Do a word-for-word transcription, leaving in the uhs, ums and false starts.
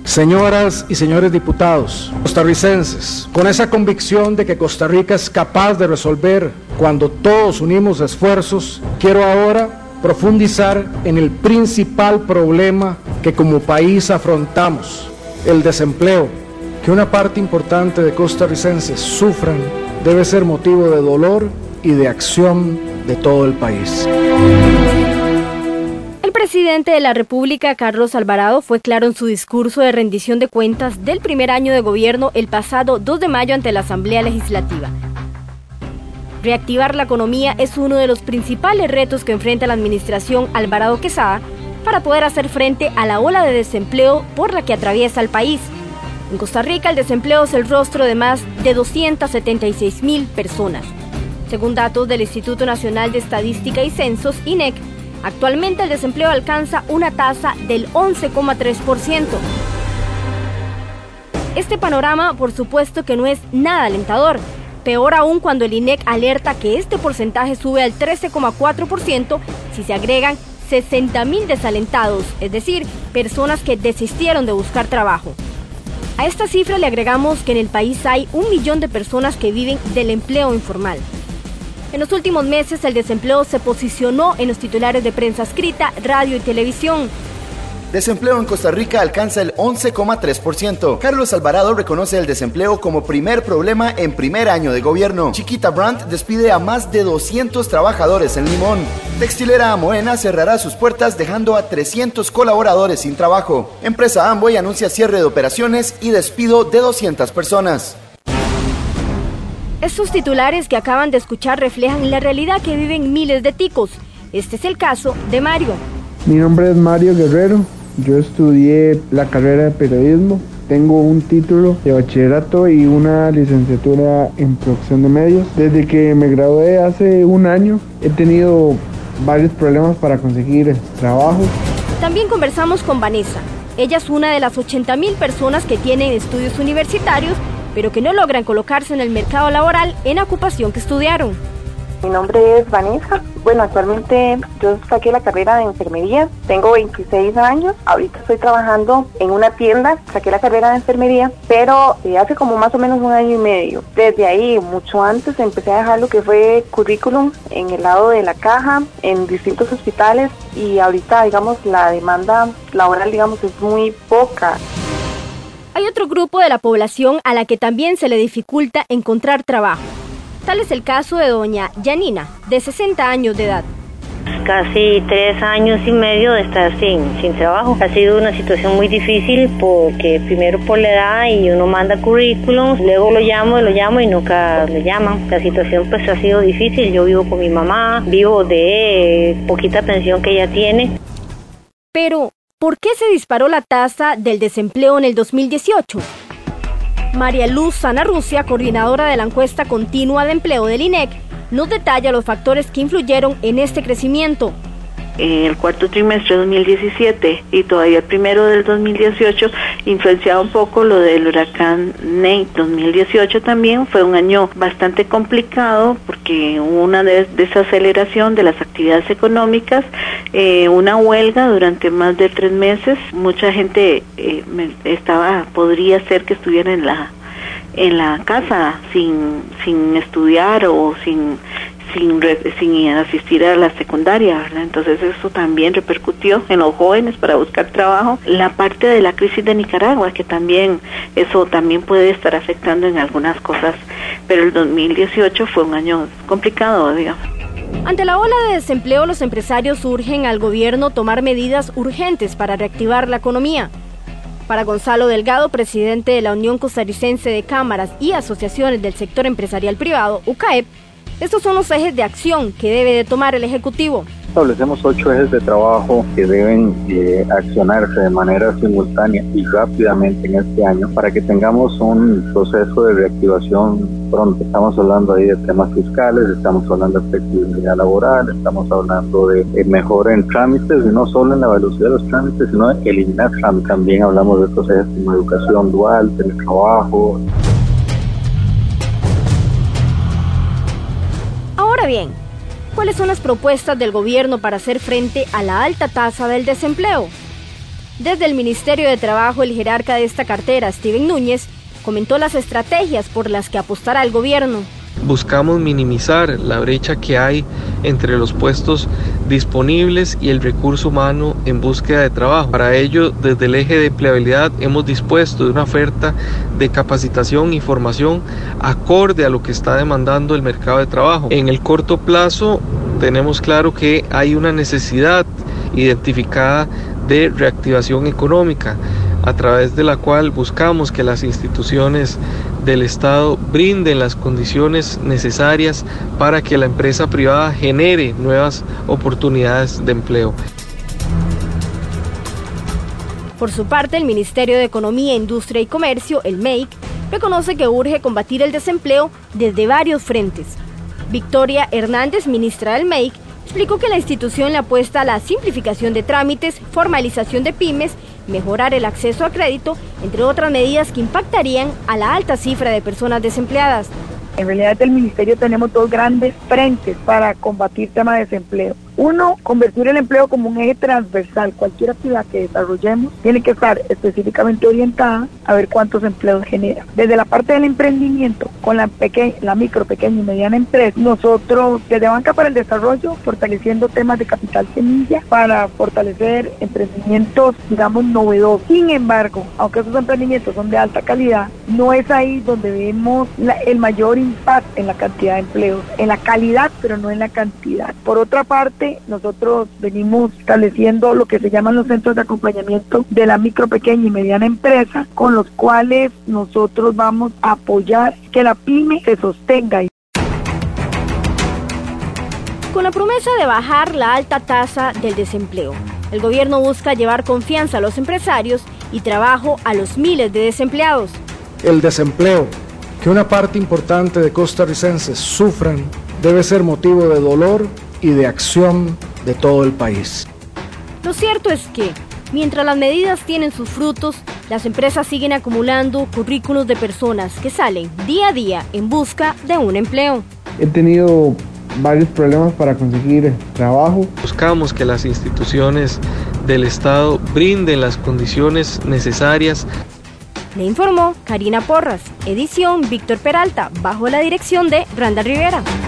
Señoras y señores diputados, costarricenses, con esa convicción de que Costa Rica es capaz de resolver cuando todos unimos esfuerzos, quiero ahora profundizar en el principal problema que como país afrontamos, el desempleo. Que una parte importante de costarricenses sufran debe ser motivo de dolor y de acción de todo el país. El presidente de la República, Carlos Alvarado, fue claro en su discurso de rendición de cuentas del primer año de gobierno el pasado dos de mayo ante la Asamblea Legislativa. Reactivar la economía es uno de los principales retos que enfrenta la administración Alvarado Quesada para poder hacer frente a la ola de desempleo por la que atraviesa el país. En Costa Rica, el desempleo es el rostro de más de doscientas setenta y seis mil personas. Según datos del Instituto Nacional de Estadística y Censos, I N E C, actualmente el desempleo alcanza una tasa del once coma tres por ciento. Este panorama, por supuesto que no es nada alentador, peor aún cuando el I N E C alerta que este porcentaje sube al trece coma cuatro por ciento si se agregan sesenta mil desalentados, es decir, personas que desistieron de buscar trabajo. A esta cifra le agregamos que en el país hay un millón de personas que viven del empleo informal. En los últimos meses el desempleo se posicionó en los titulares de prensa escrita, radio y televisión. Desempleo en Costa Rica alcanza el once coma tres por ciento. Carlos Alvarado reconoce el desempleo como primer problema en primer año de gobierno. Chiquita Brandt despide a más de doscientos trabajadores en Limón. Textilera Amoena cerrará sus puertas dejando a trescientos colaboradores sin trabajo. Empresa Amway anuncia cierre de operaciones y despido de doscientas personas. Estos titulares que acaban de escuchar reflejan la realidad que viven miles de ticos. Este es el caso de Mario. Mi nombre es Mario Guerrero. Yo estudié la carrera de periodismo, tengo un título de bachillerato y una licenciatura en producción de medios. Desde que me gradué hace un año he tenido varios problemas para conseguir trabajo. También conversamos con Vanessa. Ella es una de las ochenta mil personas que tienen estudios universitarios, pero que no logran colocarse en el mercado laboral en la ocupación que estudiaron. Mi nombre es Vanessa. Bueno, actualmente yo saqué la carrera de enfermería, tengo veintiséis años, ahorita estoy trabajando en una tienda, saqué la carrera de enfermería, pero eh, hace como más o menos un año y medio. Desde ahí, mucho antes, empecé a dejar lo que fue currículum en el lado de la caja, en distintos hospitales, y ahorita, digamos, la demanda laboral, digamos, es muy poca. Hay otro grupo de la población a la que también se le dificulta encontrar trabajo. Tal es el caso de doña Yanina, de sesenta años de edad. Casi tres años y medio de estar sin, sin trabajo. Ha sido una situación muy difícil porque primero por la edad y uno manda currículum, luego lo llamo y lo llamo y nunca le llaman. La situación pues ha sido difícil. Yo vivo con mi mamá, vivo de poquita pensión que ella tiene. Pero, ¿por qué se disparó la tasa del desempleo en el dos mil dieciocho? María Luz Sanarrucia, coordinadora de la encuesta continua de empleo del I N E C, nos detalla los factores que influyeron en este crecimiento. En el cuarto trimestre de dos mil diecisiete y todavía el primero del dos mil dieciocho, influenciado un poco lo del huracán Nate. dos mil dieciocho también fue un año bastante complicado porque hubo una des- desaceleración de las actividades económicas, eh, una huelga durante más de tres meses. Mucha gente eh, estaba, podría ser que estuviera en la en la casa sin sin estudiar o sin Sin, sin asistir a la secundaria, ¿verdad? Entonces eso también repercutió en los jóvenes para buscar trabajo. La parte de la crisis de Nicaragua, que también eso también puede estar afectando en algunas cosas, pero el dos mil dieciocho fue un año complicado, digamos. Ante la ola de desempleo, los empresarios urgen al gobierno tomar medidas urgentes para reactivar la economía. Para Gonzalo Delgado, presidente de la Unión Costarricense de Cámaras y Asociaciones del Sector Empresarial Privado, U C A E P, estos son los ejes de acción que debe de tomar el Ejecutivo. Establecemos ocho ejes de trabajo que deben eh, accionarse de manera simultánea y rápidamente en este año para que tengamos un proceso de reactivación pronto. Estamos hablando ahí de temas fiscales, estamos hablando de flexibilidad laboral, estamos hablando de eh, mejora en trámites, y no solo en la velocidad de los trámites, sino de eliminar trámites. También hablamos de otros ejes como educación dual, teletrabajo. Ahora bien, ¿cuáles son las propuestas del gobierno para hacer frente a la alta tasa del desempleo? Desde el Ministerio de Trabajo, el jerarca de esta cartera, Steven Núñez, comentó las estrategias por las que apostará el gobierno. Buscamos minimizar la brecha que hay entre los puestos disponibles y el recurso humano en búsqueda de trabajo. Para ello, desde el eje de empleabilidad hemos dispuesto de una oferta de capacitación y formación acorde a lo que está demandando el mercado de trabajo. En el corto plazo tenemos claro que hay una necesidad identificada de reactivación económica, a través de la cual buscamos que las instituciones del Estado brinden las condiciones necesarias para que la empresa privada genere nuevas oportunidades de empleo. Por su parte, el Ministerio de Economía, Industria y Comercio, el M E I C, reconoce que urge combatir el desempleo desde varios frentes. Victoria Hernández, ministra del M E I C, explicó que la institución le apuesta a la simplificación de trámites, formalización de pymes, mejorar el acceso a crédito, entre otras medidas que impactarían a la alta cifra de personas desempleadas. En realidad, desde el Ministerio tenemos dos grandes frentes para combatir temas de desempleo. Uno, convertir el empleo como un eje transversal. Cualquier actividad que desarrollemos tiene que estar específicamente orientada a ver cuántos empleos genera. Desde la parte del emprendimiento, con la, peque la micro, pequeña y mediana empresa, nosotros desde Banca para el Desarrollo, fortaleciendo temas de capital semilla para fortalecer emprendimientos, digamos, novedosos. Sin embargo, aunque esos emprendimientos son de alta calidad, no es ahí donde vemos la, el mayor impacto en la cantidad de empleos, en la calidad, pero no en la cantidad. Por otra parte, nosotros venimos estableciendo lo que se llaman los centros de acompañamiento de la micro, pequeña y mediana empresa, con los cuales nosotros vamos a apoyar que la pyme se sostenga. Con la promesa de bajar la alta tasa del desempleo, el gobierno busca llevar confianza a los empresarios y trabajo a los miles de desempleados. El desempleo que una parte importante de costarricenses sufran debe ser motivo de dolor y de acción de todo el país. Lo cierto es que, mientras las medidas tienen sus frutos, las empresas siguen acumulando currículos de personas que salen día a día en busca de un empleo. He tenido varios problemas para conseguir trabajo. Buscamos que las instituciones del Estado brinden las condiciones necesarias. Le informó Karina Porras, edición Víctor Peralta, bajo la dirección de Randa Rivera.